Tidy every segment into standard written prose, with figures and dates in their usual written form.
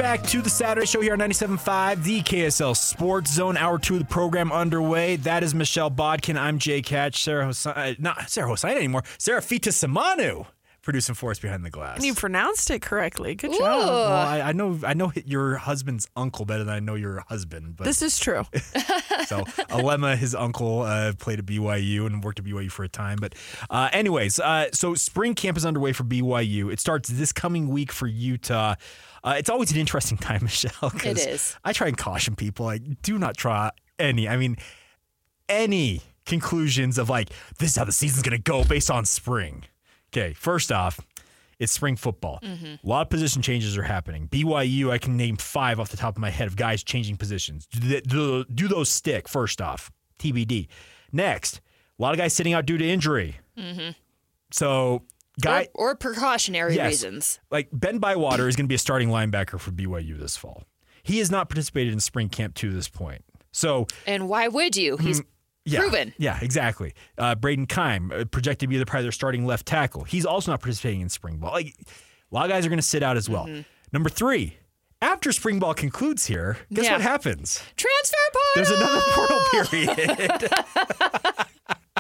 back to the Saturday Show here on 97.5, the KSL Sports Zone. Hour 2 of the program underway. That is Michelle Bodkin. I'm Jay Catch. Not Sarah Hossain anymore. Sarah Fita-Samanu producing for us behind the glass. And you pronounced it correctly. Good job. Well, I know your husband's uncle better than I know your husband. But This is true. So Alema, his uncle, played at BYU and worked at BYU for a time. But anyways, so spring camp is underway for BYU. It starts this coming week for Utah. It's always an interesting time, Michelle. It is. I try and caution people, like, do not try any conclusions of, like, this is how the season's going to go based on spring. Okay, first off, it's spring football. A lot of position changes are happening. BYU, I can name 5 off the top of my head of guys changing positions. Do those stick, first off? TBD. Next, a lot of guys sitting out due to injury. So, or precautionary reasons. Like Ben Bywater is going to be a starting linebacker for BYU this fall. He has not participated in spring camp to this point. So, and why would you? He's proven. Yeah, exactly. Braden Keim, projected to be probably their starting left tackle. He's also not participating in spring ball. Like, a lot of guys are going to sit out as well. Number 3, after spring ball concludes here, guess what happens? Transfer portal! There's another portal period.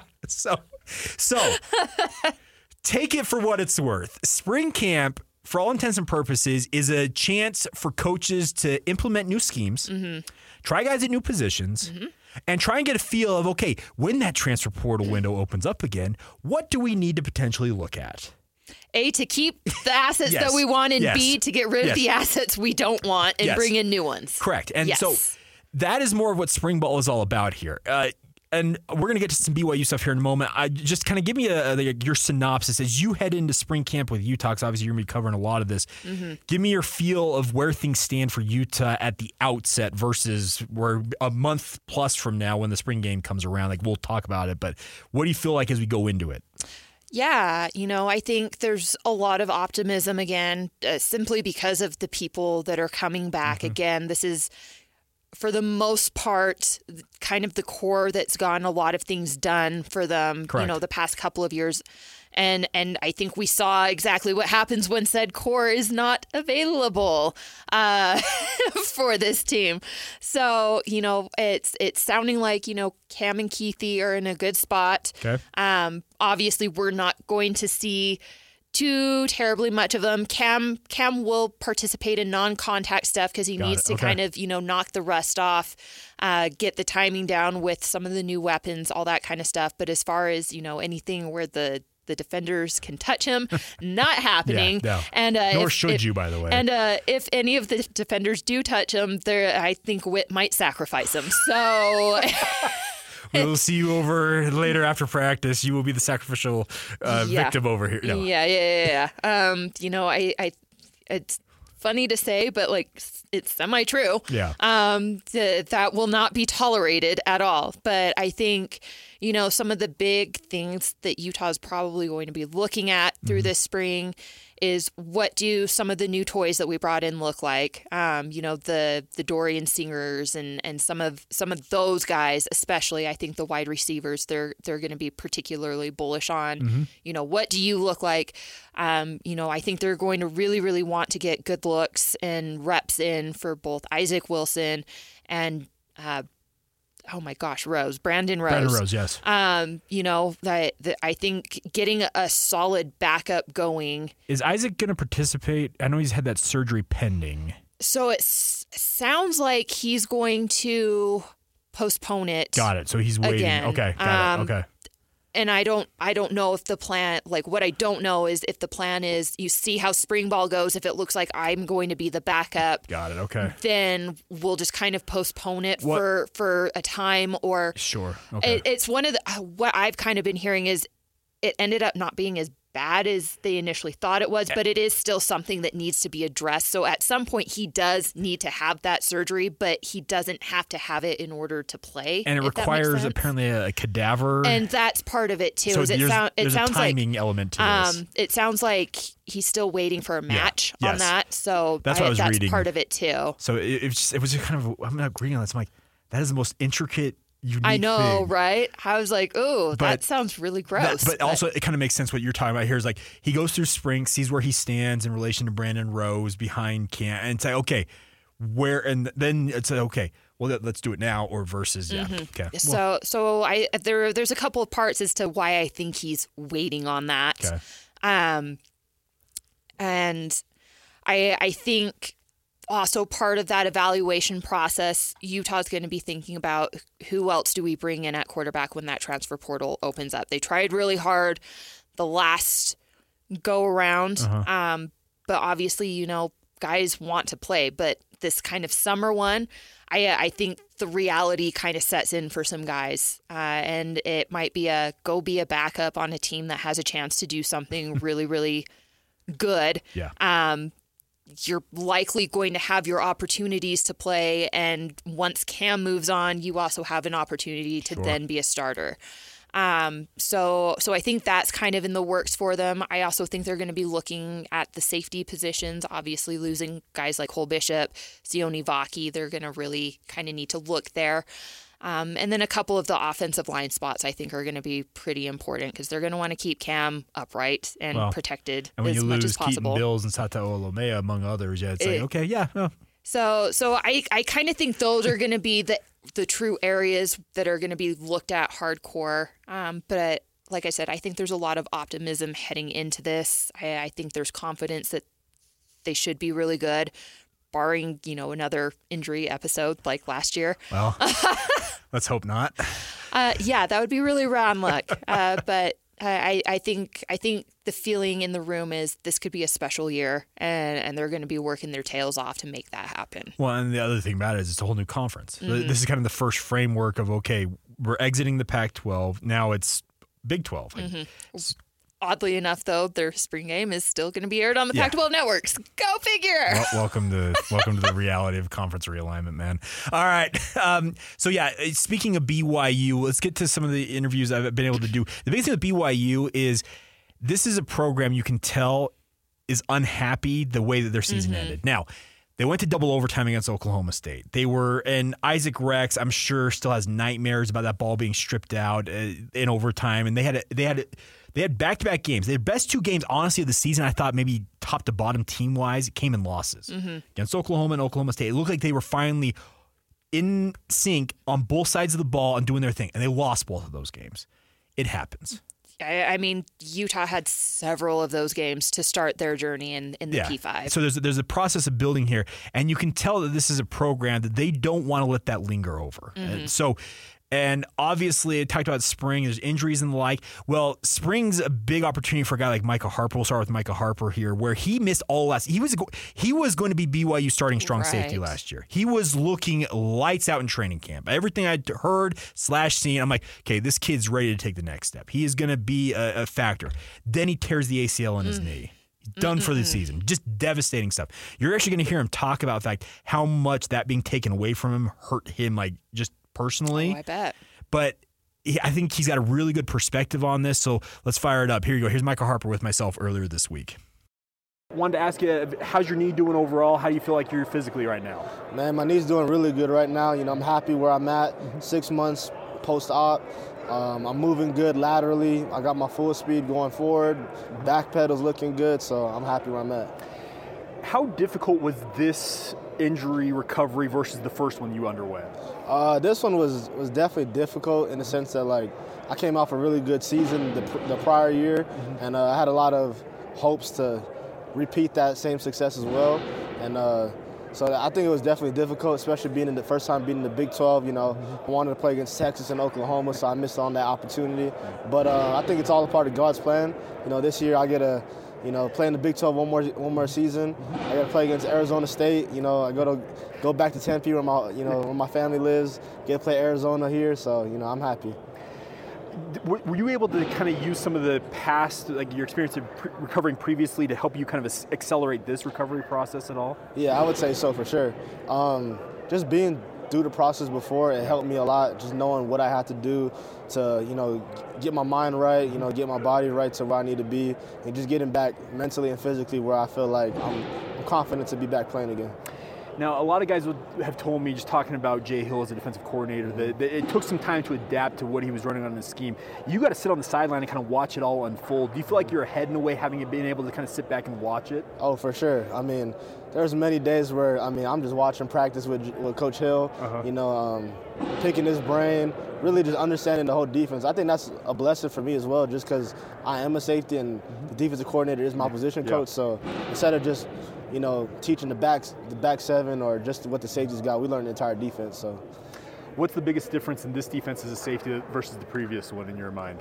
So take it for what it's worth. Spring camp, for all intents and purposes, is a chance for coaches to implement new schemes, try guys at new positions, and try and get a feel of, okay, when that transfer portal window opens up again, what do we need to potentially look at? A, to keep the assets that we want, and B, to get rid of the assets we don't want and bring in new ones. Correct. And so that is more of what spring ball is all about here. And we're going to get to some BYU stuff here in a moment. I just kind of give me your synopsis as you head into spring camp with Utah, because obviously you're going to be covering a lot of this. Give me your feel of where things stand for Utah at the outset versus where a month plus from now when the spring game comes around. Like, we'll talk about it, but what do you feel like as we go into it? Yeah, I think there's a lot of optimism again, simply because of the people that are coming back. Again, this is, for the most part, kind of the core that's gotten a lot of things done for them, Correct. The past couple of years. And I think we saw exactly what happens when said core is not available for this team. So, it's sounding like, Cam and Keithy are in a good spot. Okay. Obviously, we're not going to see too terribly much of them. Cam will participate in non-contact stuff because he needs to kind of, knock the rust off, get the timing down with some of the new weapons, all that kind of stuff. But as far as, anything where the defenders can touch him, not happening. No. And Nor should you, by the way. And if any of the defenders do touch him, I think Witt might sacrifice him. So we'll see you over later after practice. You will be the sacrificial victim over here. No. Yeah. It's funny to say, but it's semi-true. Yeah. That will not be tolerated at all. But I think, some of the big things that Utah is probably going to be looking at through this spring is, what do some of the new toys that we brought in look like? The Dorian Singers and some of those guys, especially. I think the wide receivers, they're going to be particularly bullish on. What do you look like? I think they're going to really, really want to get good looks and reps in for both Isaac Wilson and Brandon Rose. Brandon Rose, yes. I think getting a solid backup going. Is Isaac going to participate? I know he's had that surgery pending. So it sounds like he's going to postpone it. Got it. So he's waiting. Again. Okay, got it. Okay. And I don't know if the plan, what I don't know is if the plan is, you see how spring ball goes. If it looks like I'm going to be the backup, got it. Okay. Then we'll just kind of postpone it for a time, or sure. Okay. It's one of the, what I've kind of been hearing is it ended up not being as bad as they initially thought it was, but it is still something that needs to be addressed. So at some point he does need to have that surgery, but he doesn't have to have it in order to play. And it requires apparently a cadaver. And that's part of it too. So there's a timing element to this. It sounds like he's still waiting for a match on that. So that's what I was reading. Part of it too. So it was just kind of, I'm not agreeing on this. I'm like, that is the most intricate unique I know, thing. right? I was like, oh, that sounds really gross. But also, it kind of makes sense what you're talking about here is like he goes through spring, sees where he stands in relation to Brandon Rose behind Cam, and say, okay, where, and then it's like, okay, well, let's do it now or versus, yeah. Okay. So there's a couple of parts as to why I think he's waiting on that. Okay. And I think also part of that evaluation process, Utah's going to be thinking about who else do we bring in at quarterback when that transfer portal opens up. They tried really hard the last go around, but obviously, guys want to play. But this kind of summer one, I think the reality kind of sets in for some guys, and it might be go be a backup on a team that has a chance to do something really, really good. Yeah. You're likely going to have your opportunities to play, and once Cam moves on, you also have an opportunity to then be a starter. So I think that's kind of in the works for them. I also think they're going to be looking at the safety positions, obviously losing guys like Cole Bishop, Sione Vaki. They're going to really kind of need to look there. And then a couple of the offensive line spots I think are going to be pretty important because they're going to want to keep Cam upright and protected as much as possible. And when you lose Keaton Bills and Sata Olomea, among others, it's like, okay, yeah. No. So I kind of think those are going to be the true areas that are going to be looked at hardcore. But like I said, I think there's a lot of optimism heading into this. I think there's confidence that they should be really good, barring, another injury episode like last year. Well, let's hope not. Yeah, that would be really round luck. But I think the feeling in the room is this could be a special year, and they're going to be working their tails off to make that happen. Well, and the other thing about it is it's a whole new conference. This is kind of the first framework of, okay, we're exiting the Pac-12. Now it's Big 12. Oddly enough, though, their spring game is still going to be aired on the Pac-12 networks. Go figure. Welcome to the reality of conference realignment, man. All right. Speaking of BYU, let's get to some of the interviews I've been able to do. The biggest thing with BYU is this is a program you can tell is unhappy the way that their season ended. Now, they went to double overtime against Oklahoma State. And Isaac Rex, I'm sure, still has nightmares about that ball being stripped out in overtime. And they had back-to-back games. Their best two games, honestly, of the season, I thought maybe top to bottom team-wise, came in losses. Against Oklahoma and Oklahoma State. It looked like they were finally in sync on both sides of the ball and doing their thing. And they lost both of those games. It happens. I mean, Utah had several of those games to start their journey in the P5. So there's a process of building here, and you can tell that this is a program that they don't want to let that linger over. And obviously, it talked about spring. There's injuries and the like. Well, spring's a big opportunity for a guy like Micah Harper. We'll start with Micah Harper here, where he missed all last. He was going to be BYU starting strong safety last year. He was looking lights out in training camp. Everything I'd heard / seen, I'm like, okay, this kid's ready to take the next step. He is going to be a factor. Then he tears the ACL in his knee. Done for the season. Just devastating stuff. You're actually going to hear him talk about the fact how much that being taken away from him hurt him, like just personally. Oh, I bet. But I think he's got a really good perspective on this, so let's fire it up. Here you go. Here's Micah Harper with myself earlier this week. Wanted to ask you, how's your knee doing overall? How do you feel like you're physically right now? Man, my knee's doing really good right now. I'm happy where I'm at. 6 months post-op. I'm moving good laterally. I got my full speed going forward. Back pedal's looking good, so I'm happy where I'm at. How difficult was this injury recovery versus the first one you underwent? This one was definitely difficult in the sense that, I came off a really good season the prior year, and I had a lot of hopes to repeat that same success as well. And so I think it was definitely difficult, especially being in the first time being in the Big 12. I wanted to play against Texas and Oklahoma, so I missed on that opportunity. But I think it's all a part of God's plan. This year I get to play in the Big 12 one more season. I got to play against Arizona State. I go back to Tempe where my family lives. Get to play Arizona here, so I'm happy. Were you able to kind of use some of the past, like your experience of recovering previously, to help you kind of accelerate this recovery process at all? Yeah, I would say so for sure. Just being through the process before, it helped me a lot. Just knowing what I had to do to, get my mind right, get my body right to where I need to be, and just getting back mentally and physically where I feel like I'm confident to be back playing again. Now, a lot of guys have told me, just talking about Jay Hill as a defensive coordinator, that it took some time to adapt to what he was running on in the scheme. You got to sit on the sideline and kind of watch it all unfold. Do you feel like you're ahead in a way, having been able to kind of sit back and watch it? Oh, for sure. I mean, there's many days where, I'm just watching practice with Coach Hill, picking his brain, really just understanding the whole defense. I think that's a blessing for me as well, just because I am a safety and the defensive coordinator is my position coach. So instead of just, teaching the back seven or just what the safeties got, we learned the entire defense. So, what's the biggest difference in this defense as a safety versus the previous one in your mind?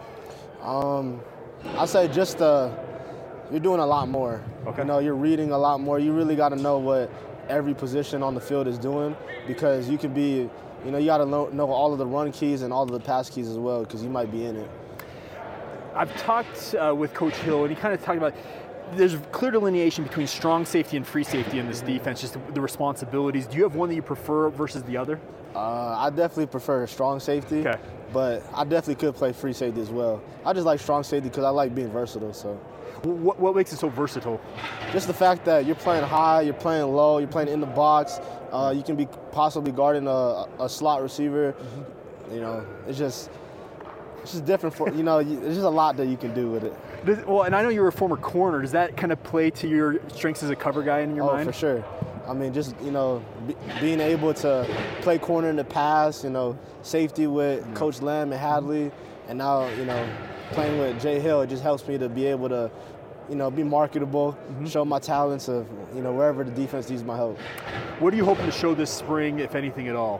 I'd say just you're doing a lot more. Okay. You're reading a lot more. You really got to know what every position on the field is doing, because you can be, you got to know all of the run keys and all of the pass keys as well, because you might be in it. I've talked with Coach Hill, and he kind of talked about there's a clear delineation between strong safety and free safety in this defense, just the responsibilities. Do you have one that you prefer versus the other? I definitely prefer strong safety, but I definitely could play free safety as well. I just like strong safety because I like being versatile. So, what makes it so versatile? Just the fact that you're playing high, you're playing low, you're playing in the box. You can be possibly guarding a slot receiver. It's just different for there's just a lot that you can do with it. Well, and I know you're a former corner. Does that kind of play to your strengths as a cover guy in your mind? Oh, for sure. Just being able to play corner in the past, safety with Coach Lamb and Hadley, and now playing with Jay Hill, it just helps me to be able to be marketable, show my talents of wherever the defense needs my help. What are you hoping to show this spring, if anything at all?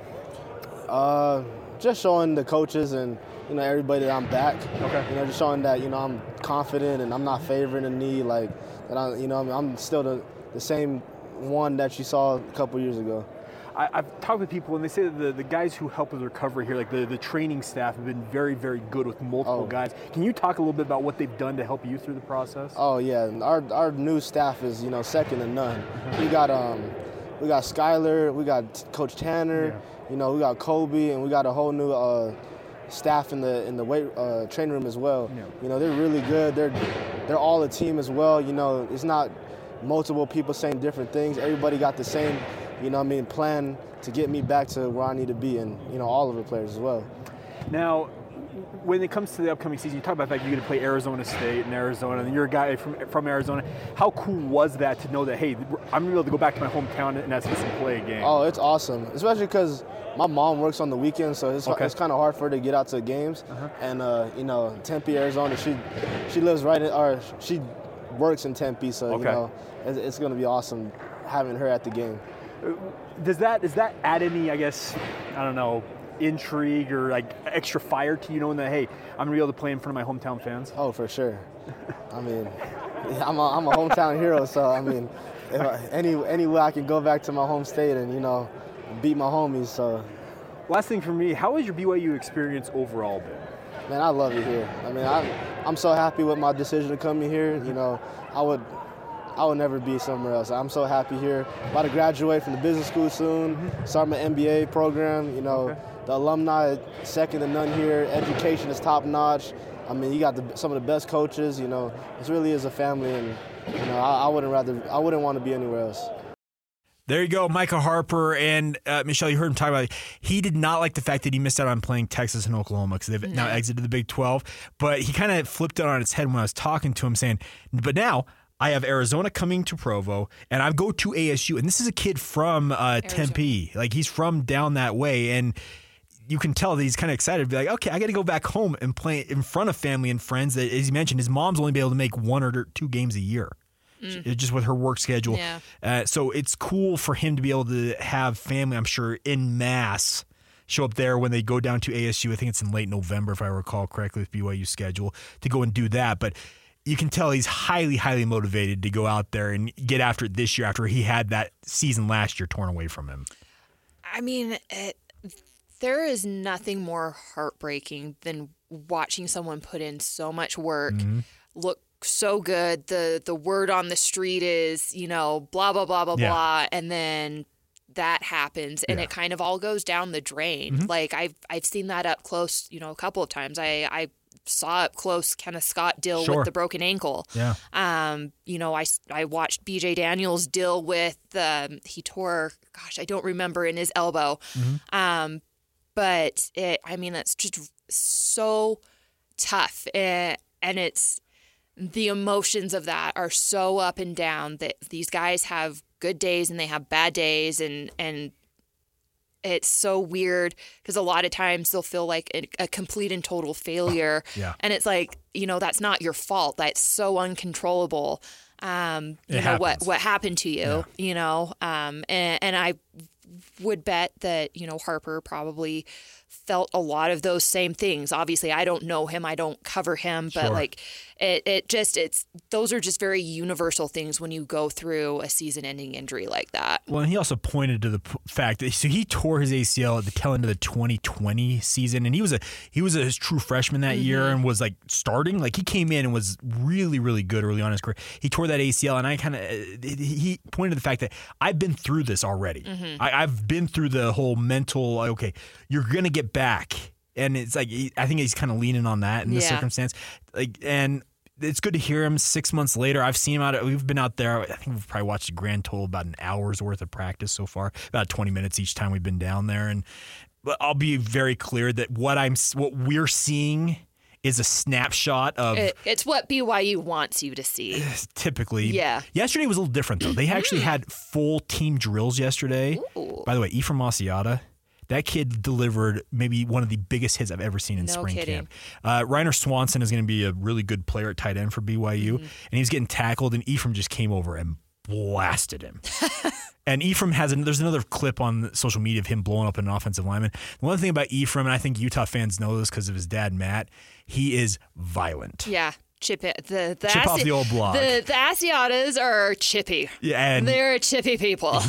Just showing the coaches and everybody that I'm back. Okay. Just showing that I'm confident and I'm not favoring the knee, like that. I'm still the same one that you saw a couple years ago. I've talked with people, and they say that the guys who help with recovery here, like the training staff, have been very, very good with multiple guys. Can you talk a little bit about what they've done to help you through the process? Oh yeah, our new staff is second to none. We got Skyler, we got Coach Tanner, we got Kobe, and we got a whole new staff in the weight training room as well. They're really good. They're all a team as well. It's not multiple people saying different things. Everybody got the same, plan to get me back to where I need to be, and all of the players as well. Now, when it comes to the upcoming season, you talk about the fact you're going to play Arizona State and Arizona, and you're a guy from Arizona. How cool was that to know that, hey, I'm going to be able to go back to my hometown in essence and play a game? Oh, it's awesome, especially because my mom works on the weekends, so it's kind of hard for her to get out to games. And Tempe, Arizona, she lives right in, or she works in Tempe, so it's going to be awesome having her at the game. Does that add any, I guess, I don't know, intrigue or like extra fire to knowing that, hey, I'm gonna be able to play in front of my hometown fans? Oh, for sure. I'm a hometown hero, so if any way I can go back to my home state and beat my homies. So, last thing for me, how has your BYU experience overall been? Man, I love it here. I'm so happy with my decision to come here. I would never be somewhere else. I'm so happy here. About to graduate from the business school soon. Start my MBA program. The alumni, second to none here. Education is top notch. You got some of the best coaches. It really is a family, and I wouldn't want to be anywhere else. There you go, Micah Harper. And Michelle, you heard him talk about it. He did not like the fact that he missed out on playing Texas and Oklahoma because they've now exited the Big 12. But he kind of flipped it on its head when I was talking to him, saying, but now I have Arizona coming to Provo, and I go to ASU. And this is a kid from Tempe. Like, he's from down that way. And you can tell that he's kind of excited to be like, okay, I got to go back home and play in front of family and friends. That, as you mentioned, his mom's only be able to make 1 or 2 games a year. Just with her work schedule. Yeah. So it's cool for him to be able to have family, I'm sure, in mass show up there when they go down to ASU. I think it's in late November, if I recall correctly, with BYU's schedule, to go and do that. But you can tell he's highly, highly motivated to go out there and get after it this year after he had that season last year torn away from him. There is nothing more heartbreaking than watching someone put in so much work, look so good. The word on the street is, blah, blah, blah, blah, blah. And then that happens and it kind of all goes down the drain. Like I've seen that up close, a couple of times. I saw up close Kenneth Scott deal Sure. with the broken ankle. Yeah. You know, I watched BJ Daniels deal with he tore, I don't remember, in his elbow. But it's just so tough, and it's the emotions of that are so up and down that these guys have good days and they have bad days, and it's so weird because a lot of times they'll feel like a complete and total failure. Yeah. And it's like, that's not your fault. That's so uncontrollable. What happened to you, and I would bet that, Harper probably felt a lot of those same things. Obviously, I don't know him. I don't cover him, but Sure. those are just very universal things when you go through a season-ending injury like that. Well, and he also pointed to the fact that he tore his ACL at the tail end of the 2020 season, and he was a true freshman that year and was like starting. Like he came in and was really, really good early on in his career. He tore that ACL, and he pointed to the fact that I've been through this already. I've been through the whole mental. Okay, you're gonna get back, and it's like I think he's kind of leaning on that in this circumstance. And it's good to hear him 6 months later. I've seen him we've been out there. I think we've probably watched a grand total about an hour's worth of practice so far, about 20 minutes each time we've been down there. And I'll be very clear that what we're seeing is a snapshot of. It's what BYU wants you to see. Typically. Yeah. Yesterday was a little different, though. They actually had full team drills yesterday. Ooh. By the way, Ephraim Asiata, that kid delivered maybe one of the biggest hits I've ever seen in spring camp. Reiner Swanson is going to be a really good player at tight end for BYU, and he was getting tackled, and Ephraim just came over and blasted him. And Ephraim there's another clip on social media of him blowing up an offensive lineman. The one thing about Ephraim, and I think Utah fans know this because of his dad, Matt, he is violent. Yeah. Chip off the old block. The Asiatas are chippy. Yeah, and they're chippy people.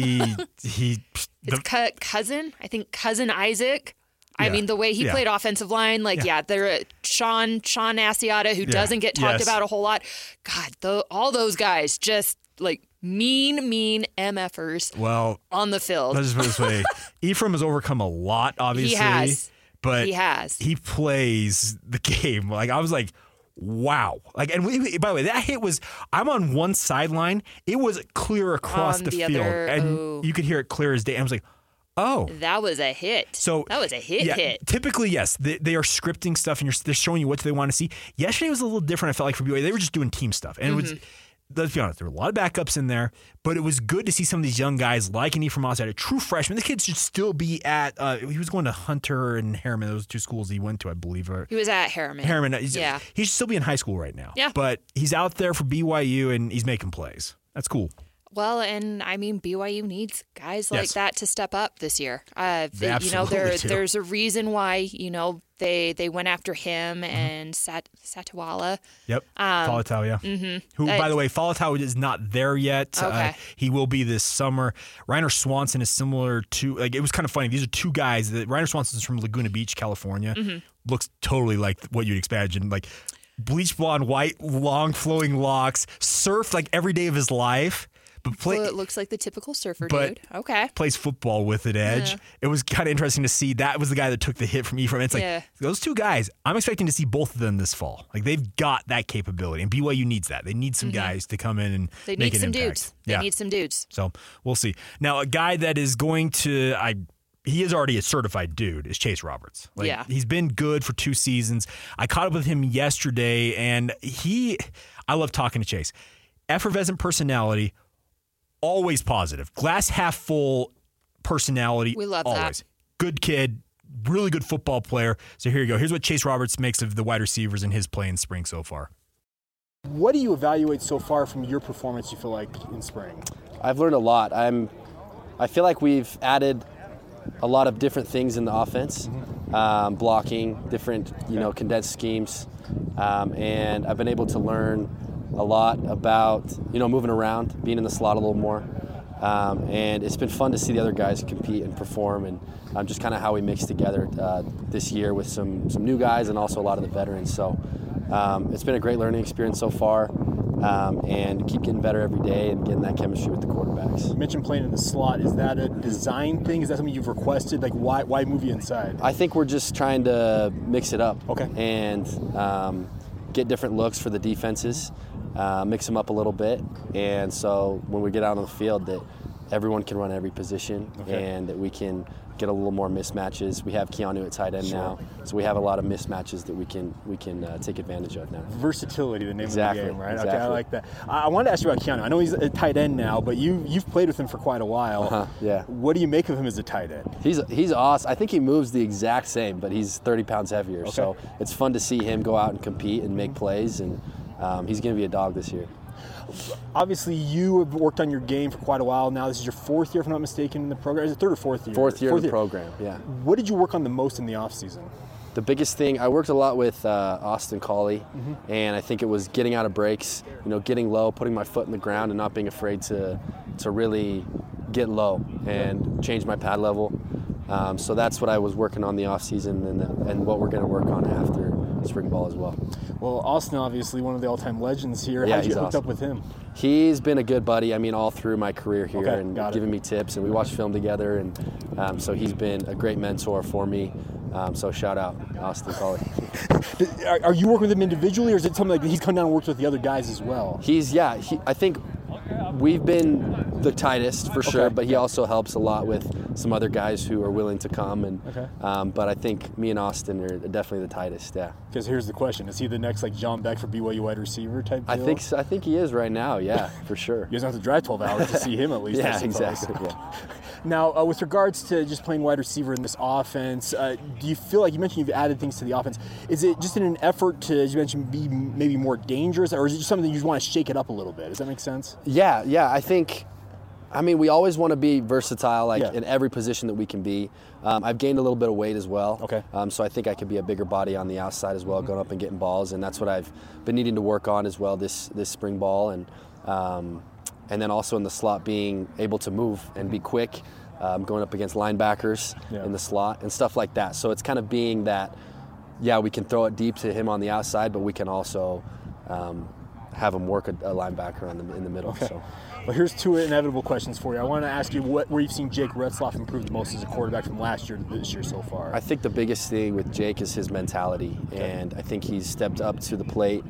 Cousin Isaac. I mean, the way he played offensive line, they're Sean Asiata, who doesn't get talked about a whole lot. God, all those guys just like mean MFers on the field. Let's just put it this way. Ephraim has overcome a lot, obviously. He has. But he has. He plays the game. Like, I was like, wow. Like, and by the way, that hit was, I'm on one sideline. It was clear across the field. And you could hear it clear as day. I was like, oh. That was a hit. So that was a hit. Typically, yes, they are scripting stuff and they're showing you what they want to see. Yesterday was a little different, I felt like, for BYU. They were just doing team stuff. And it was, let's be honest, there were a lot of backups in there, but it was good to see some of these young guys like an Ephraim Asiata, a true freshman. The kid should still be at, he was going to Hunter and Harriman, those two schools he went to, I believe. He was at Harriman. He should still be in high school right now. Yeah. But he's out there for BYU and he's making plays. That's cool. Well, and I mean, BYU needs guys like that to step up this year. There's a reason why, they went after him and Satiwala. Yep. Faletau, yeah. Mm-hmm. Who, by the way, Faletau is not there yet. Okay. He will be this summer. Reiner Swanson is similar to, it was kind of funny. These are two guys that Reiner Swanson is from Laguna Beach, California. Looks totally like what you'd imagine, like bleach blonde, white, long flowing locks, surfed like every day of his life. Well, it looks like the typical surfer dude. Okay. Plays football with an edge. Yeah. It was kind of interesting to see. That was the guy that took the hit from Ephraim. It's like, those two guys, I'm expecting to see both of them this fall. Like, they've got that capability, and BYU needs that. They need some guys to come in and make an impact. Dudes. They need some dudes. So, we'll see. Now, a guy that is going to, he is already a certified dude, is Chase Roberts. He's been good for 2 seasons. I caught up with him yesterday, and I love talking to Chase. Effervescent personality, always positive. Glass half full personality. We love always. that. Good kid, really good football player. So here you go. Here's what Chase Roberts makes of the wide receivers in his play in spring so far. What do you evaluate so far from your performance, you feel like, in spring? I've learned a lot. I feel like we've added a lot of different things in the offense, blocking, different, condensed schemes, and I've been able to learn a lot about, moving around, being in the slot a little more. And it's been fun to see the other guys compete and perform, and just kind of how we mix together this year with some new guys and also a lot of the veterans. So it's been a great learning experience so far. and keep getting better every day and getting that chemistry with the quarterbacks. You mentioned playing in the slot. Is that a design thing? Is that something you've requested? Like, why move you inside? I think we're just trying to mix it up. Okay. And get different looks for the defenses, mix them up a little bit, and so when we get out on the field, that everyone can run every position, and that we can get a little more mismatches. We have Keanu at tight end now, so we have a lot of mismatches that we can take advantage of now. Versatility, the name Exactly, of the game, right? exactly. Okay, I like that. I wanted to ask you about Keanu. I know he's a tight end now, but you've played with him for quite a while. Yeah. What do you make of him as a tight end? He's awesome. I think he moves the exact same, but he's 30 pounds heavier. Okay. So it's fun to see him go out and compete and make plays, and he's going to be a dog this year. Obviously, you have worked on your game for quite a while now. This is your fourth year, if I'm not mistaken, in the program. Is it third or fourth year? Fourth year of the program, yeah. What did you work on the most in the offseason? The biggest thing, I worked a lot with Austin Collie, and I think it was getting out of breaks, getting low, putting my foot in the ground, and not being afraid to really get low and change my pad level. So that's what I was working on the offseason and what we're going to work on after spring ball as well. Well, Austin, obviously one of the all-time legends here. Yeah, How'd you he's hooked awesome. up with him? He's been a good buddy, all through my career here, Okay, and got it. giving me tips, and we watch film together, and so he's been a great mentor for me. So shout out Austin Collie. Are you working with him individually, or is it something like he's come down and worked with the other guys as well? I think we've been the tightest for sure, Okay. but he also helps a lot with some other guys who are willing to come. And Okay. but I think me and Austin are definitely the tightest. Yeah, Because here's the question: is he the next like John Beck for BYU wide receiver type deal? I think so. I think he is right now. Yeah, for sure. You guys don't have to drive 12 hours to see him at least. I Yeah, suppose. exactly. Yeah. Now, with regards to just playing wide receiver in this offense, do you feel like you mentioned you've added things to the offense? Is it just in an effort to, as you mentioned, be maybe more dangerous, or is it just something that you just want to shake it up a little bit? Does that make sense? Yeah. I think, we always want to be versatile, Yeah. in every position that we can be. I've gained a little bit of weight as well. Okay. So I think I could be a bigger body on the outside as well, going up and getting balls, and that's what I've been needing to work on as well this spring ball, and then also in the slot being able to move and be quick, going up against linebackers in the slot and stuff like that. So it's kind of being that, we can throw it deep to him on the outside, but we can also have him work a linebacker in the middle. Okay. So. Well, here's two inevitable questions for you. I want to ask you where you've seen Jake Retzlaff improve the most as a quarterback from last year to this year so far. I think the biggest thing with Jake is his mentality, and I think he's stepped up to the plate,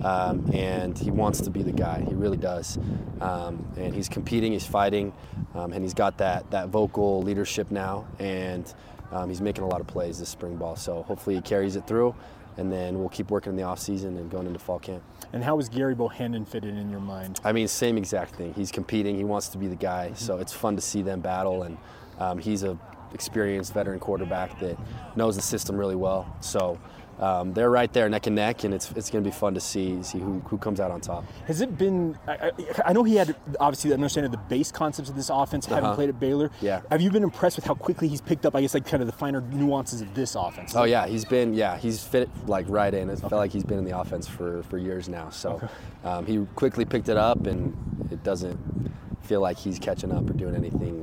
and he wants to be the guy. He really does, and he's competing, he's fighting, and he's got that vocal leadership now, and he's making a lot of plays this spring ball. So hopefully he carries it through, and then we'll keep working in the off season and going into fall camp. And how is Gary Bohannon fitted in your mind? Same exact thing. He's competing. He wants to be the guy. So it's fun to see them battle. And he's a experienced veteran quarterback that knows the system really well. So they're right there neck and neck, and it's going to be fun to see who comes out on top. Has it been? I know he had obviously the understanding of the base concepts of this offense, having played at Baylor. Yeah. Have you been impressed with how quickly he's picked up? I guess kind of the finer nuances of this offense. Oh yeah, he's fit right in. It felt like he's been in the offense for years now. So he quickly picked it up, and it doesn't feel like he's catching up or doing anything,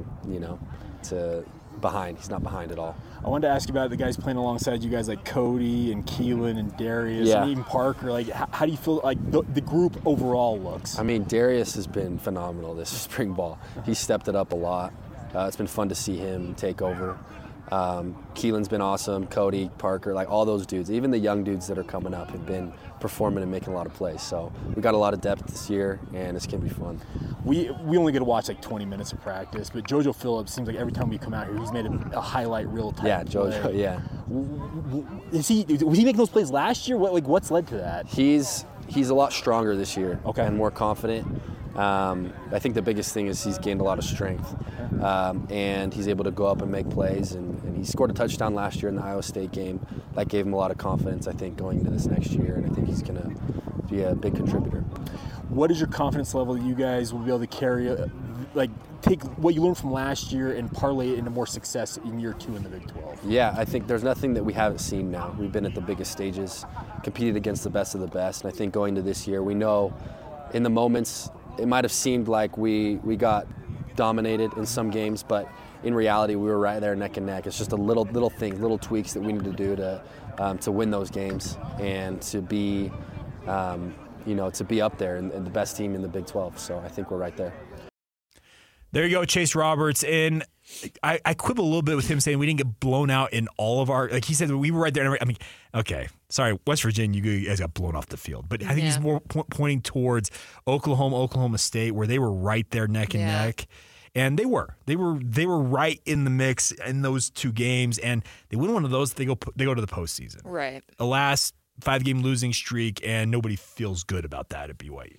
behind. He's not behind at all. I wanted to ask you about the guys playing alongside you guys like Cody and Keelan and Darius and even Parker. Like, how do you feel like the group overall looks? Darius has been phenomenal this spring ball. He's stepped it up a lot. It's been fun to see him take over. Keelan's been awesome. Cody, Parker, all those dudes, even the young dudes that are coming up have been performing and making a lot of plays. So we got a lot of depth this year, and it's going to be fun. We only get to watch 20 minutes of practice, but JoJo Phillips seems like every time we come out here, he's made a highlight reel type Yeah, play. JoJo, yeah. Was he making those plays last year? What's led to that? He's a lot stronger this year and more confident. I think the biggest thing is he's gained a lot of strength, and he's able to go up and make plays, and he scored a touchdown last year in the Iowa State game. That gave him a lot of confidence, I think, going into this next year, and I think he's going to be a big contributor. What is your confidence level that you guys will be able to carry, take what you learned from last year and parlay it into more success in year 2 in the Big 12? Yeah, I think there's nothing that we haven't seen now. We've been at the biggest stages, competed against the best of the best, and I think going to this year, we know in the moments it might have seemed like we got dominated in some games, but in reality, we were right there neck and neck. It's just a little thing, little tweaks that we need to do to win those games and to be to be up there and the best team in the Big 12. So I think we're right there. There you go, Chase Roberts. And I quibble a little bit with him saying we didn't get blown out in all of our, like he said, we were right there. I mean, okay, sorry, West Virginia, you guys got blown off the field. But I think he's more pointing towards Oklahoma State, where they were right there neck and neck. And they were right in the mix in those two games. And they win one of those, they go to the postseason. Right. The last 5-game losing streak, and nobody feels good about that at BYU.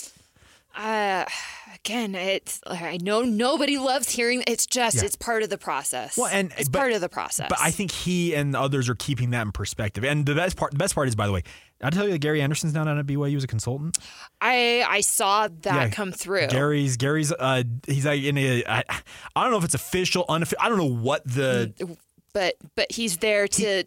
Again, I know nobody loves hearing. It's just it's part of the process. Well, it's part of the process. But I think he and others are keeping that in perspective. And the best part is, by the way, I tell you that Gary Anderson's now down at BYU as a consultant. I saw that come through. Gary's he's like in a I don't know if it's official, unofficial. I don't know what the but he's there to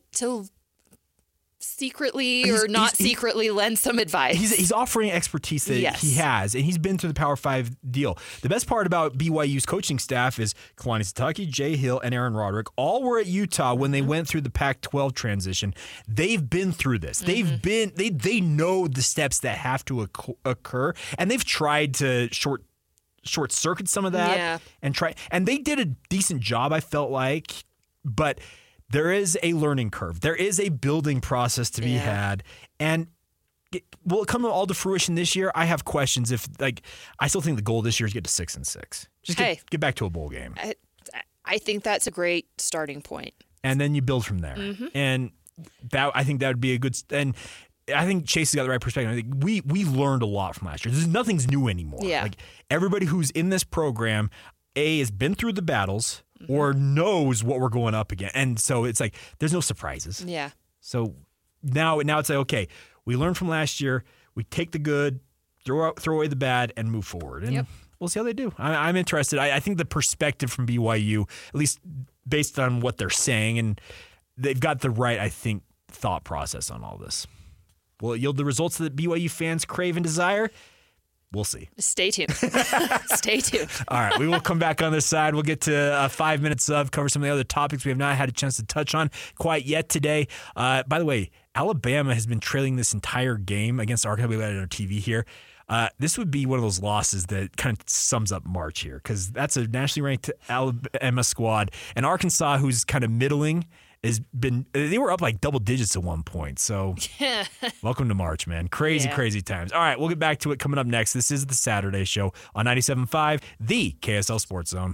secretly or not secretly lend some advice. He's offering expertise that he has, and he's been through the Power 5 deal. The best part about BYU's coaching staff is Kalani Sitake, Jay Hill, and Aaron Roderick all were at Utah when they went through the Pac-12 transition. They've been through this. They've been they know the steps that have to occur, and they've tried to short circuit some of that and they did a decent job, I felt like, but there is a learning curve. There is a building process to be had. And will it come all to fruition this year? I have questions. I still think the goal this year is to get to 6-6. Just get back to a bowl game. I think that's a great starting point. And then you build from there. And I think that would be a good. And I think Chase has got the right perspective. I think we learned a lot from last year. Nothing's new anymore. Yeah. Like everybody who's in this program, has been through the battles or knows what we're going up against. And so it's like there's no surprises. Yeah. So now it's like, okay, we learned from last year. We take the good, throw away the bad, and move forward. And we'll see how they do. I'm interested. I think the perspective from BYU, at least based on what they're saying, and they've got the right, I think, thought process on all this. Will it yield the results that BYU fans crave and desire? We'll see. Stay tuned. Stay tuned. All right. We will come back on this side. We'll get to 5 minutes of, cover some of the other topics we have not had a chance to touch on quite yet today. By the way, Alabama has been trailing this entire game against Arkansas. We got it on our TV here. This would be one of those losses that kind of sums up March here, because that's a nationally ranked Alabama squad. And Arkansas, who's kind of middling, they were up like double digits at one point. So welcome to March, man. Crazy times. All right, we'll get back to it coming up next. This is the Saturday Show on 97.5, the KSL Sports Zone.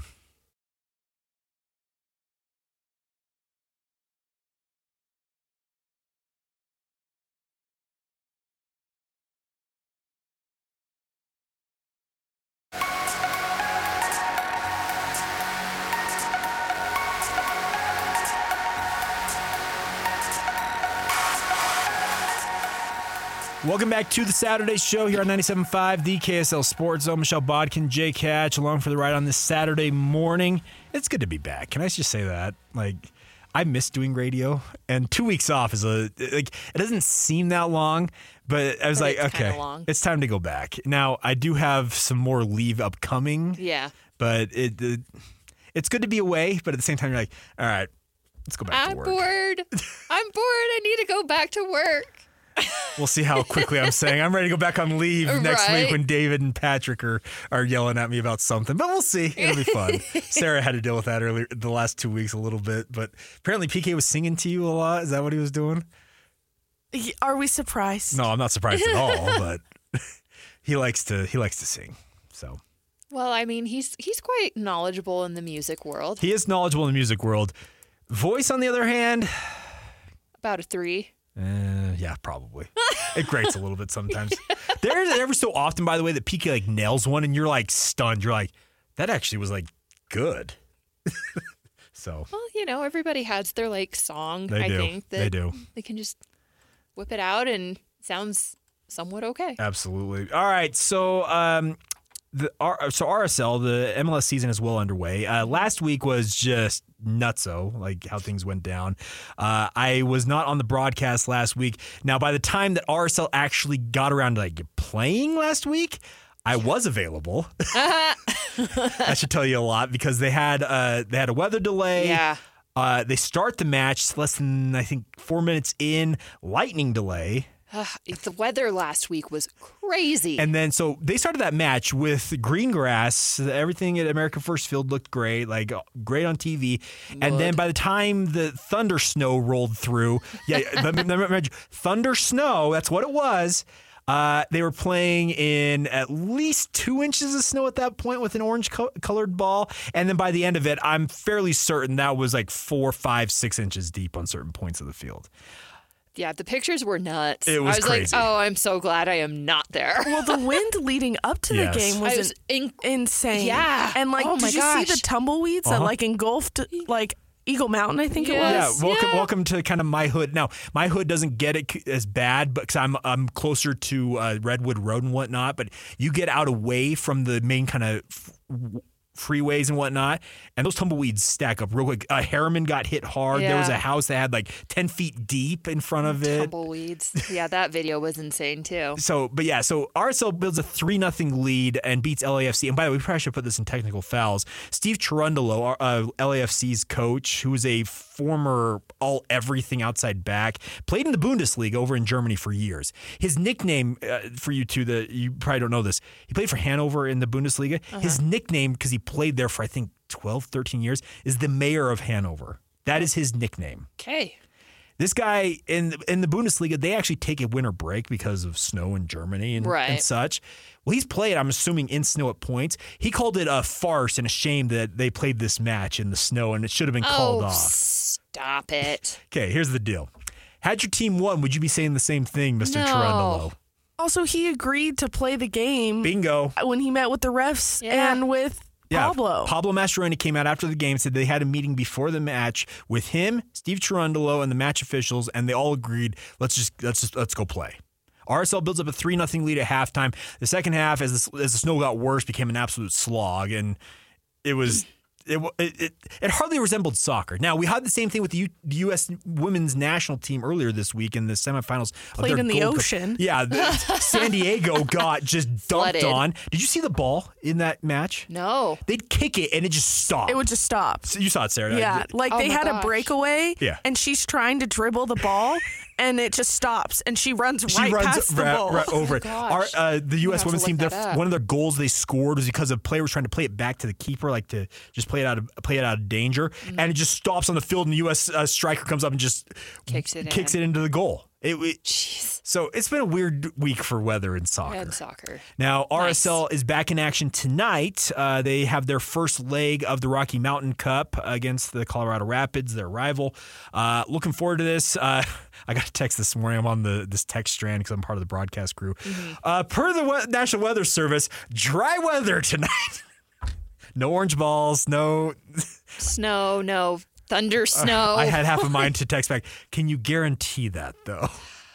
Welcome back to the Saturday Show here on 97.5, the KSL Sports Zone. Michelle Bodkin, Jay Catch, along for the ride on this Saturday morning. It's good to be back. Can I just say that? Like, I miss doing radio, and 2 weeks off is it doesn't seem that long, but I was like, okay, it's time to go back. Now, I do have some more leave upcoming. Yeah. But it's good to be away, but at the same time, you're like, all right, let's go back to work. I'm bored. I need to go back to work. We'll see how quickly I'm saying I'm ready to go back on leave next week when David and Patrick are yelling at me about something. But we'll see. It'll be fun. Sarah had to deal with that earlier the last 2 weeks a little bit. But apparently PK was singing to you a lot. Is that what he was doing? Are we surprised? No, I'm not surprised at all. But he likes to sing. So. Well, I mean, he's quite knowledgeable in the music world. He is knowledgeable in the music world. Voice, on the other hand, about a 3. Yeah, probably. It grates a little bit sometimes. There's every so often, by the way, that PK like nails one and you're like stunned. You're like, that actually was like good. So. Well, everybody has their like song. They do. They do. They can just whip it out and it sounds somewhat okay. Absolutely. All right. So, RSL, the MLS season is well underway. Last week was just nutso, like how things went down. I was not on the broadcast last week. Now, by the time that RSL actually got around to like playing last week, I was available. That should tell you a lot because they had a weather delay. Yeah. They start the match less than, I think, 4 minutes in. Lightning delay. The weather last week was crazy. And then, so they started that match with green grass. Everything at America First Field looked great, like great on TV. And then by the time the thunder snow rolled through, thunder snow, that's what it was. They were playing in at least 2 inches of snow at that point with an orange colored ball. And then by the end of it, I'm fairly certain that was like 4, 5, 6 inches deep on certain points of the field. Yeah, the pictures were nuts. It was crazy. like, oh, I'm so glad I am not there. Well, the wind leading up to the game was, insane. Yeah. And like, oh my did you see the tumbleweeds that like engulfed like Eagle Mountain, I think it was? Yeah, welcome to kind of my hood. Now, my hood doesn't get it as bad because I'm closer to Redwood Road and whatnot, but you get out away from the main kind of freeways and whatnot, and those tumbleweeds stack up real quick. Harriman got hit hard. Yeah. There was a house that had like 10 feet deep in front of it. Tumbleweeds. Yeah, that video was insane too. So RSL builds a 3-0 lead and beats LAFC. And by the way, we probably should put this in technical fouls. Steve Cherundolo, LAFC's coach, who is a former all-everything outside back, played in the Bundesliga over in Germany for years. His nickname, for you two, you probably don't know this, he played for Hanover in the Bundesliga. His nickname, because he played there for, I think, 12, 13 years, is the mayor of Hanover. That is his nickname. Okay. This guy in the Bundesliga, they actually take a winter break because of snow in Germany and such. Well, he's played, I'm assuming, in snow at points. He called it a farce and a shame that they played this match in the snow and it should have been called off. Stop it. Okay, here's the deal. Had your team won, would you be saying the same thing, Mr. No. Cherundolo? Also, he agreed to play the game Bingo. when he met with the refs and with Pablo. Pablo Mastroeni came out after the game, said they had a meeting before the match with him, Steve Cherundolo, and the match officials, and they all agreed, let's go play. RSL builds up a 3-0 lead at halftime. The second half, as the snow got worse, became an absolute slog, and it hardly resembled soccer. Now, we had the same thing with the U.S. women's national team earlier this week in the semifinals. Played in the ocean. Yeah, San Diego got just dumped on. Did you see the ball in that match? No. They'd kick it and it just stopped. It would just stop. So you saw it, Sarah. Yeah, like they had a breakaway, and she's trying to dribble the ball, and it just stops, and she runs past the ball. Right over it. The U.S. women's team, one of their goals they scored was because a player was trying to play it back to the keeper, like to just play it out of danger, and it just stops on the field, and the U.S. striker comes up and just kicks it into the goal. So it's been a weird week for weather in soccer. Now, RSL is back in action tonight. They have their first leg of the Rocky Mountain Cup against the Colorado Rapids, their rival. Looking forward to this. I got a text this morning. I'm on this text strand because I'm part of the broadcast crew. Per the National Weather Service, dry weather tonight. No orange balls, no snow, no thunder snow. I had half of mine to text back. Can you guarantee that, though?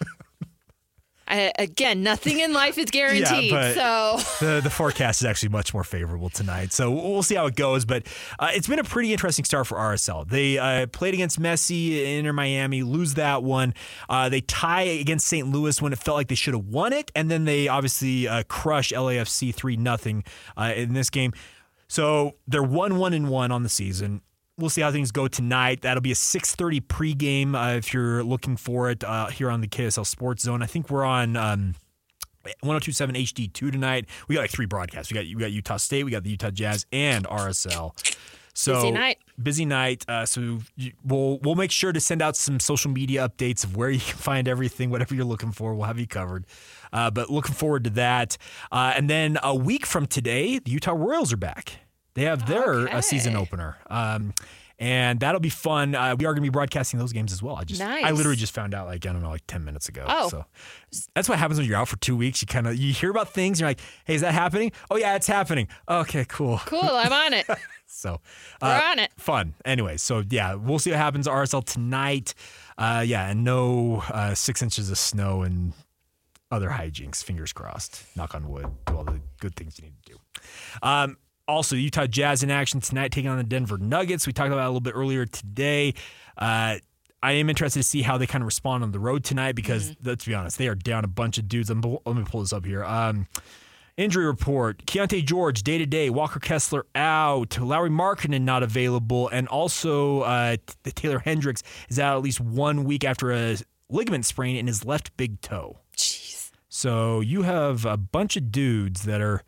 Again, nothing in life is guaranteed. So the forecast is actually much more favorable tonight. So we'll see how it goes. But it's been a pretty interesting start for RSL. They played against Messi, Inter Miami, lose that one. They tie against St. Louis when it felt like they should have won it. And then they obviously crush LAFC 3-0 in this game. So they're 1-1-1 on the season. We'll see how things go tonight. That'll be a 6:30 pregame if you're looking for it here on the KSL Sports Zone. I think we're on 102.7 HD2 tonight. We got like 3 broadcasts. We got Utah State, we got the Utah Jazz, and RSL. So busy night. So we'll make sure to send out some social media updates of where you can find everything, whatever you're looking for. We'll have you covered. But looking forward to that. And then a week from today, the Utah Royals are back. They have their season opener. And that'll be fun. We are going to be broadcasting those games as well. I literally just found out 10 minutes ago. So that's what happens when you're out for 2 weeks. You hear about things. And you're like, hey, is that happening? Oh yeah, it's happening. Okay, cool. Cool. I'm on it. So we're on it. Fun. Anyway, so yeah, we'll see what happens. RSL tonight. And no 6 inches of snow and other hijinks. Fingers crossed. Knock on wood. Do all the good things you need to do. Also, Utah Jazz in action tonight, taking on the Denver Nuggets. We talked about it a little bit earlier today. I am interested to see how they kind of respond on the road tonight because, let's be honest, they are down a bunch of dudes. Let me pull this up here. Injury report. Keontae George, day-to-day. Walker Kessler out. Lauri Markkanen not available. And also, Taylor Hendricks is out at least 1 week after a ligament sprain in his left big toe. Jeez. So you have a bunch of dudes that are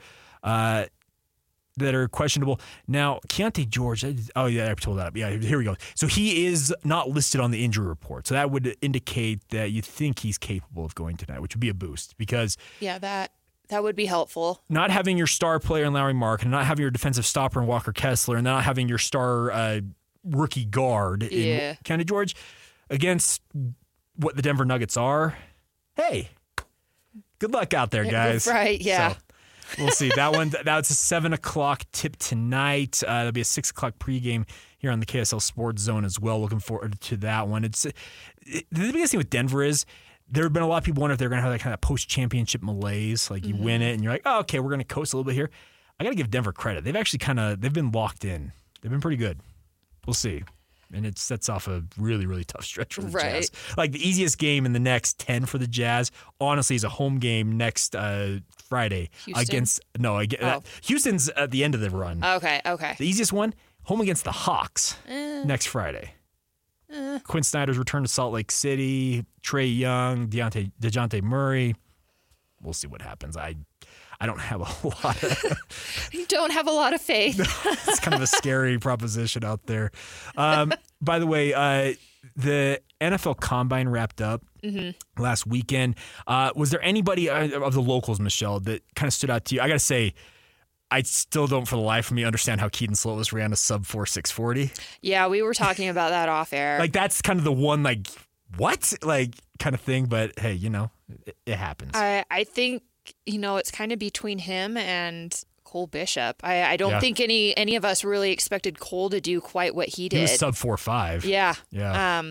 questionable. Now, Keontae George, oh yeah, I pulled that up. Yeah, here we go. So he is not listed on the injury report. So that would indicate that you think he's capable of going tonight, which would be a boost because Yeah, that would be helpful. not having your star player in Larry Mark and not having your defensive stopper in Walker Kessler and not having your star rookie guard in Keontae George against what the Denver Nuggets are, hey, good luck out there, guys. Right, yeah. So, we'll see. That's a 7 o'clock tip tonight. There'll be a 6 o'clock pregame here on the KSL Sports Zone as well. Looking forward to that one. The biggest thing with Denver is there have been a lot of people wonder if they're going to have that kind of post-championship malaise. Like you win it and you're like, oh, okay, we're going to coast a little bit here. I got to give Denver credit. They've actually they've been locked in. They've been pretty good. We'll see. And it sets off a really, really tough stretch for the Jazz. Like the easiest game in the next 10 for the Jazz, honestly, is a home game next Friday Houston? Houston's at the end of the run. Okay. The easiest one, home against the Hawks next Friday. Quinn Snyder's return to Salt Lake City, Trae Young, DeJounte Murray. We'll see what happens. I don't have a lot of... You don't have a lot of faith. It's kind of a scary proposition out there. By the way, the NFL Combine wrapped up last weekend. Was there anybody of the locals, Michelle, that kind of stood out to you? I got to say, I still don't for the life of me understand how Keaton Slovis ran a sub 4.640. Yeah, we were talking about that off air. Like, that's kind of the one, like, what? Like, kind of thing. But, hey, it happens. I think, it's kind of between him and Cole Bishop. I don't think any of us really expected Cole to do quite what he did. He was sub 4.5. Yeah.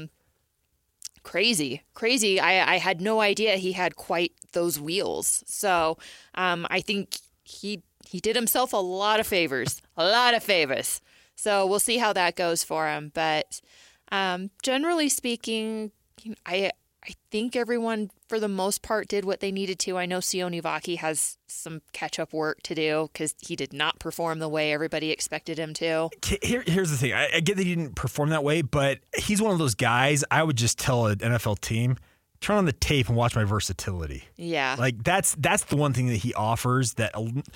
Crazy. I had no idea he had quite those wheels. So I think he did himself a lot of favors. So we'll see how that goes for him. But generally speaking, I think everyone, for the most part, did what they needed to. I know Sione Vaki has some catch-up work to do because he did not perform the way everybody expected him to. Here's the thing. I get that he didn't perform that way, but he's one of those guys, I would just tell an NFL team, turn on the tape and watch my versatility. Yeah. Like, that's the one thing that he offers that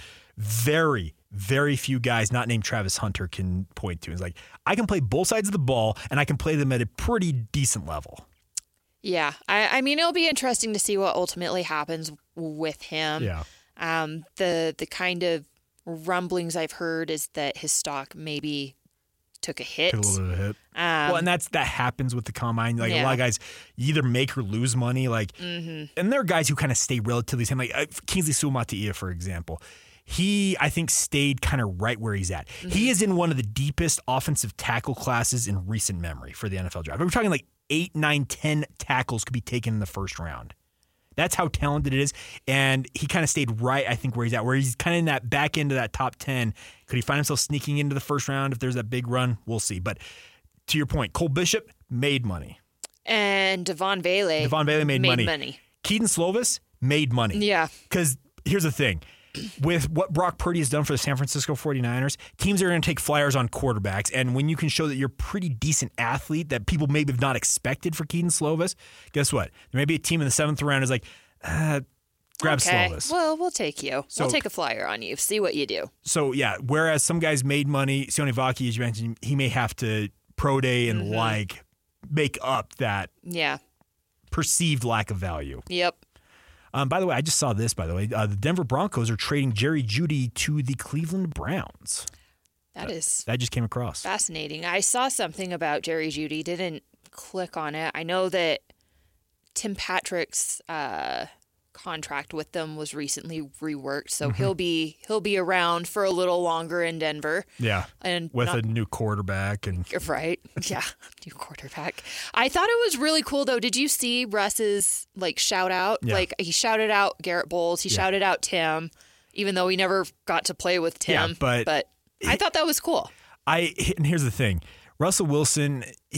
very, very few guys not named Travis Hunter can point to. It's like, I can play both sides of the ball, and I can play them at a pretty decent level. Yeah. I mean, it'll be interesting to see what ultimately happens with him. Yeah. The kind of rumblings I've heard is that his stock maybe took a hit. Took a little bit of a hit. Well, and that happens with the Combine. Like, a lot of guys, you either make or lose money. Like, and there are guys who kind of stay relatively the same. Like Kingsley Suamataia, for example. He, I think, stayed kind of right where he's at. He is in one of the deepest offensive tackle classes in recent memory for the NFL draft. We're talking like 8, 9, 10 tackles could be taken in the first round. That's how talented it is. And he kind of stayed right, I think, where he's at, where he's kind of in that back end of that top 10. Could he find himself sneaking into the first round if there's that big run? We'll see. But to your point, Cole Bishop made money. And Devon Bailey made money. Keaton Slovis made money. Yeah. Because here's the thing. With what Brock Purdy has done for the San Francisco 49ers, teams are going to take flyers on quarterbacks. And when you can show that you're a pretty decent athlete that people maybe have not expected for Keaton Slovis, guess what? There may be a team in the 7th round is like, grab Slovis. Well, we'll take you. We'll take a flyer on you. See what you do. So, yeah, whereas some guys made money, Sione Vaki, as you mentioned, he may have to pro day and make up that perceived lack of value. Yep. By the way, I just saw this, the Denver Broncos are trading Jerry Jeudy to the Cleveland Browns. That just came across. Fascinating. I saw something about Jerry Jeudy, didn't click on it. I know that Tim Patrick's contract with them was recently reworked, so he'll be around for a little longer in Denver. Yeah, and with a new quarterback and right, yeah, new quarterback. I thought it was really cool though. Did you see Russ's shout out? Yeah. Like he shouted out Garrett Bowles, he shouted out Tim, even though he never got to play with Tim. Yeah, but I thought that was cool. And here's the thing. Russell Wilson, he's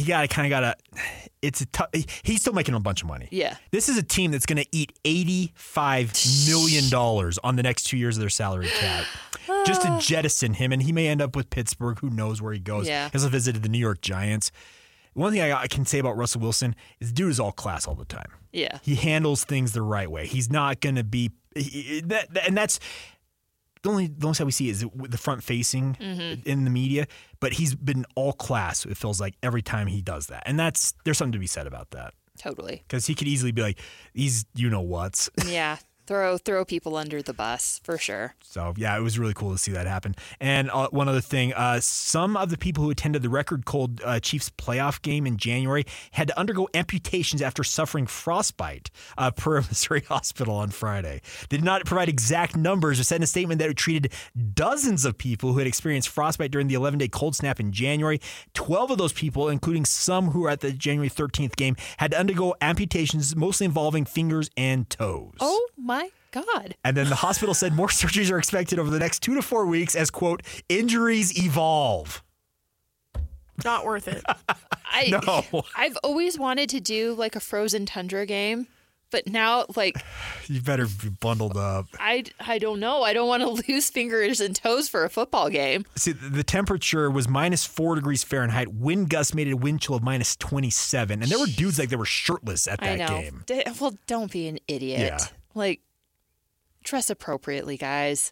still making a bunch of money. Yeah. This is a team that's going to eat $85 million on the next 2 years of their salary cap just to jettison him. And he may end up with Pittsburgh. Who knows where he goes. Yeah. He also visited the New York Giants. one thing I can say about Russell Wilson is the dude is all class all the time. Yeah. He handles things the right way. He's not going to be and that's the only side we see is the front facing in the media, but he's been all class. It feels like every time he does that. And there's something to be said about that. Totally. Because he could easily be like, these you-know-whats. Yeah. Throw people under the bus, for sure. So, yeah, it was really cool to see that happen. And one other thing, some of the people who attended the record cold Chiefs playoff game in January had to undergo amputations after suffering frostbite per a Missouri hospital on Friday. They did not provide exact numbers or said in a statement that it treated dozens of people who had experienced frostbite during the 11-day cold snap in January. 12 of those people, including some who were at the January 13th game, had to undergo amputations, mostly involving fingers and toes. Oh, my God. And then the hospital said more surgeries are expected over the next 2 to 4 weeks as, quote, injuries evolve. Not worth it. No. I've always wanted to do like a frozen tundra game, but now You better be bundled up. I don't know. I don't want to lose fingers and toes for a football game. See, the temperature was -4 degrees Fahrenheit. Wind gusts made it a wind chill of -27. And there were dudes that were shirtless at that game. Well, don't be an idiot. Yeah. Dress appropriately, guys.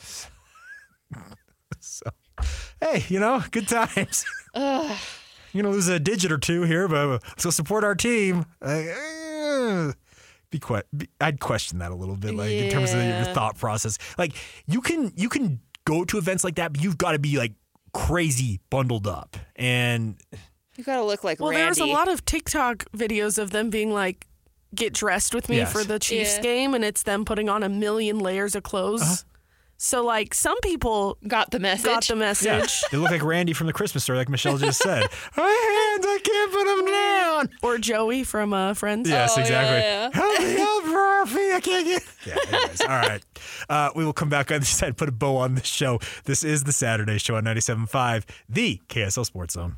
So, hey, good times. You're going to lose a digit or two here, but let's go support our team. I'd question that a little bit, in terms of your thought process. You can go to events like that, but you've got to be crazy bundled up, and you got to look like Randy. Well, there's a lot of TikTok videos of them being like, "Get dressed with me for the Chiefs game," and it's them putting on 1 million layers of clothes. Uh-huh. So, some people got the message. Yeah. They look like Randy from the Christmas Story, like Michelle just said. My hands, I can't put them down. Or Joey from Friends. Yes, exactly. Yeah. Help me up, Murphy. I can't get. Yeah, anyways. All right. We will come back on this side, put a bow on this show. This is the Saturday Show on 97.5, the KSL Sports Zone.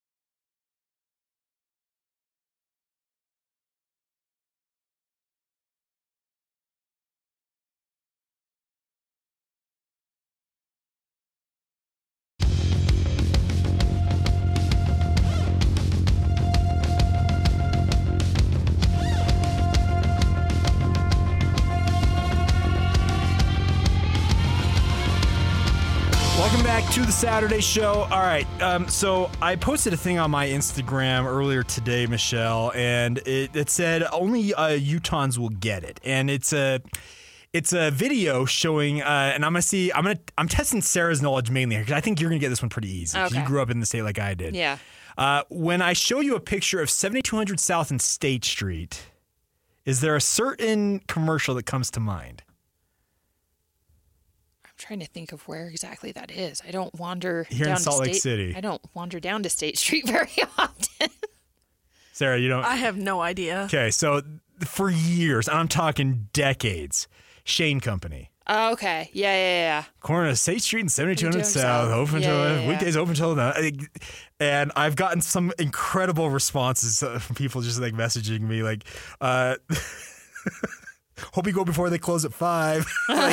Welcome back to the Saturday Show. All right, so I posted a thing on my Instagram earlier today, Michelle, and it said only Utahns will get it, and it's a video showing, and I'm testing Sarah's knowledge mainly here because I think you're gonna get this one pretty easy because you grew up in the state like I did. Yeah. When I show you a picture of 7200 South and State Street, is there a certain commercial that comes to mind? Trying to think of where exactly that is. I don't wander here down in Salt to Lake City. I don't wander down to State Street very often. Sarah, you don't? I have no idea. Okay, so for years, I'm talking decades, Shane Company. Oh, okay. Yeah. Corner of State Street and 7200 South, open till weekdays open till now. And I've gotten some incredible responses from people just messaging me hope you go before they close at 5.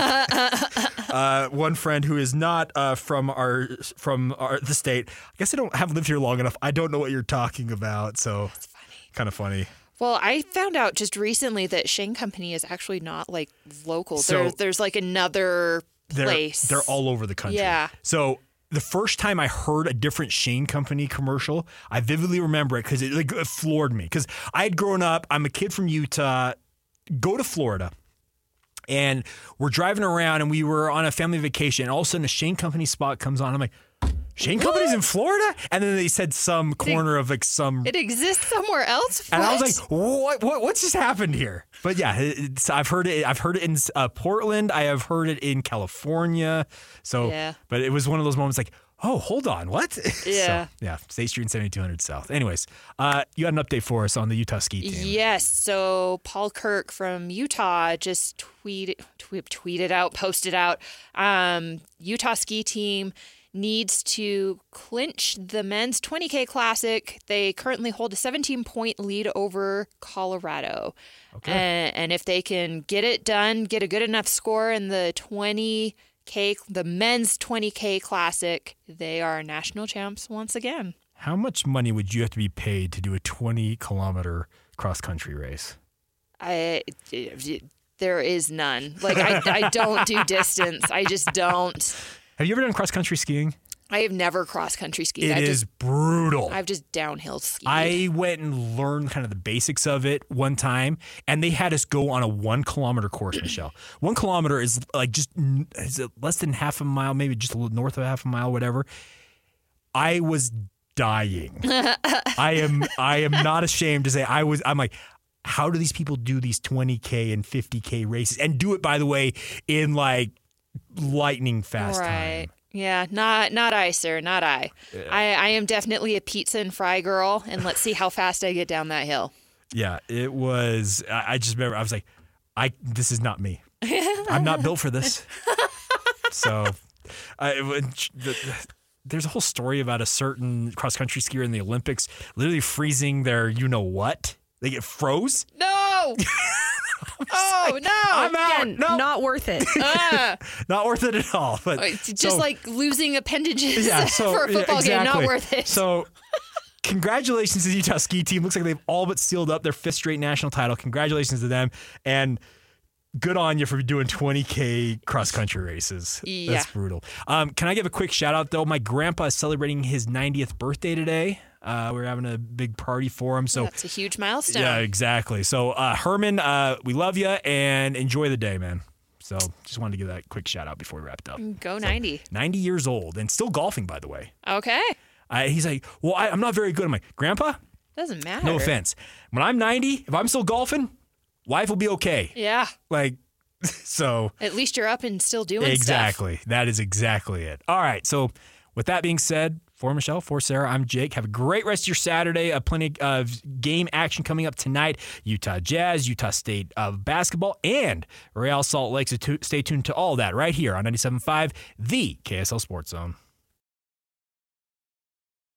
One friend who is not from the state. I guess I haven't lived here long enough. I don't know what you're talking about. So it's kind of funny. Well, I found out just recently that Shane Company is actually not local. So there's another place. They're all over the country. Yeah. So the first time I heard a different Shane Company commercial, I vividly remember it because it floored me. Because I had grown up. I'm a kid from Utah. Go to Florida, and we're driving around, and we were on a family vacation, and all of a sudden a Shane Company spot comes on. I'm like, Shane Company's in Florida? And then they said some corner of some... It exists somewhere else? What? And I was like, what just happened here? But yeah, I've heard it in Portland. I have heard it in California. So, yeah. But it was one of those moments oh, hold on, what? Yeah. So, yeah, State Street and 7200 South. Anyways, you had an update for us on the Utah ski team. Yes. So Paul Kirk from Utah just posted out, Utah ski team needs to clinch the men's 20K Classic. They currently hold a 17-point lead over Colorado. Okay. And if they can get it done, get a good enough score in the men's 20K Classic, they are national champs once again. How much money would you have to be paid to do a 20-kilometer cross-country race? There is none. Like, I don't do distance. I just don't. Have you ever done cross-country skiing? I have never cross-country skied. It is brutal. I've just downhill skied. I went and learned kind of the basics of it one time, and they had us go on a 1-kilometer course, Michelle. 1 kilometer is like is it less than half a mile, maybe just a little north of half a mile, whatever. I was dying. I am not ashamed to say I'm like, how do these people do these 20K and 50K races and do it, by the way, in like lightning fast time? Yeah, not I, sir, not I. Yeah. I am definitely a pizza and fry girl, and let's see how fast I get down that hill. Yeah, it was. I just remember I was like, this is not me. I'm not built for this. So, there's a whole story about a certain cross-country skier in the Olympics literally freezing their you-know-what. They get froze. No! Oh, no. I'm out. Again, not worth it. Not worth it at all. But just like losing appendages for a football game, not worth it. So congratulations to the Utah ski team. Looks like they've all but sealed up their 5th straight national title. Congratulations to them. And good on you for doing 20K cross-country races. Yeah. That's brutal. Can I give a quick shout-out, though? My grandpa is celebrating his 90th birthday today. We're having a big party for him. So that's a huge milestone. Yeah, exactly. So Herman, we love you and enjoy the day, man. So just wanted to give that quick shout out before we wrapped up. Go 90. 90 years old and still golfing, by the way. Okay. He's like, well, I'm not very good. I'm like, Grandpa? Doesn't matter. No offense. When I'm 90, if I'm still golfing, life will be okay. Yeah. Like, so. At least you're up and still doing exactly. stuff. That is exactly it. All right. So with that being said, for Michelle, for Sarah, I'm Jake. Have a great rest of your Saturday. Plenty of game action coming up tonight. Utah Jazz, Utah State basketball, and Real Salt Lake. So stay tuned to all that right here on 97.5, the KSL Sports Zone.